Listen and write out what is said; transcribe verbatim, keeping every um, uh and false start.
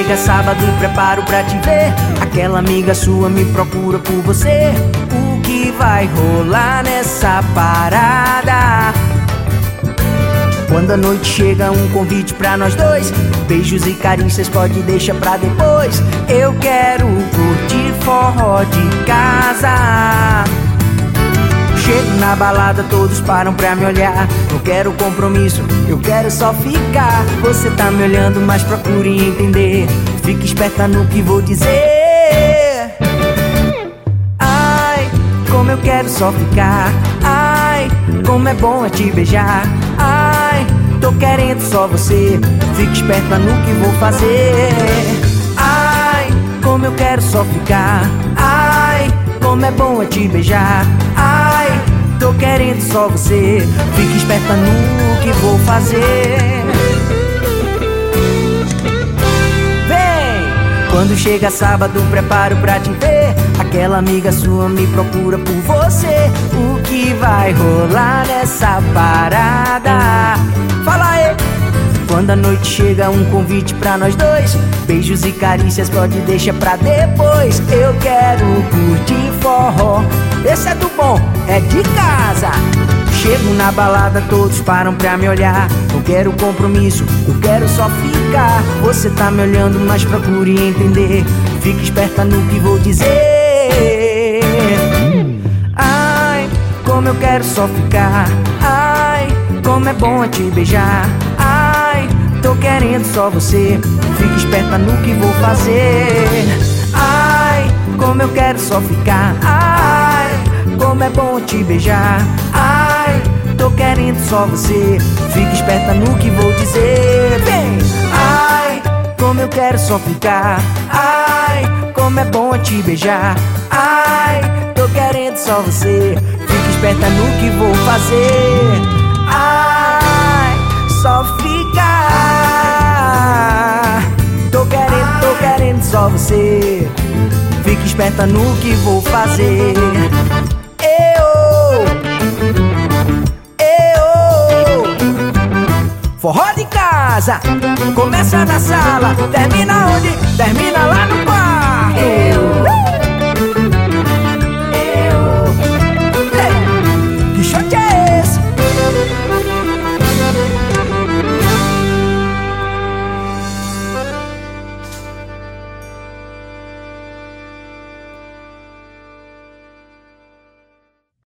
chega sábado, preparo pra te ver. Aquela amiga sua me procura por você. O que vai rolar nessa parada? Quando a noite chega, um convite pra nós dois. Beijos e carícias pode deixar pra depois. Eu quero curtir forró de casa. Chego na balada, todos param pra me olhar. Não quero compromisso, eu quero só ficar. Você tá me olhando, mas procure entender. Fique esperta no que vou dizer. Ai, como eu quero só ficar. Ai, como é bom é te beijar. Ai, tô querendo só você. Fique esperta no que vou fazer. Ai, como eu quero só ficar. Ai, como é bom é te beijar. Ai, tô querendo só você. Fique esperta no que vou fazer. Vem! Quando chega sábado, preparo pra te ver. Aquela amiga sua me procura por você. O que vai rolar nessa parada? Fala aí! Quando a noite chega, um convite pra nós dois. Beijos e carícias pode deixar pra depois. Eu quero curtir forró. Esse é do bom, é de casa. Chego na balada, todos param pra me olhar. Não quero compromisso, eu quero só ficar. Você tá me olhando, mas procure entender. Fique esperta no que vou dizer. Ai, como eu quero só ficar. Ai, como é bom é te beijar. Ai, tô querendo só você. Fique esperta no que vou fazer. Ai, como eu quero só ficar. Ai, como é bom te beijar. Ai, tô querendo só você. Fique esperta no que vou dizer. Vem! Ai, como eu quero só ficar. Ai, como é bom te beijar. Ai, tô querendo só você. Fique esperta no que vou fazer. Ai, só ficar. Tô querendo, tô querendo só você. Fique esperta no que vou fazer. Eu, eu. Forró de casa, começa na sala, termina onde? Termina lá no